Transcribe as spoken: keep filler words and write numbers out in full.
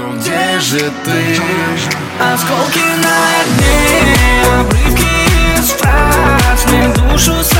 ну где же ты? Осколки на дне, обрывки из фраз мне душу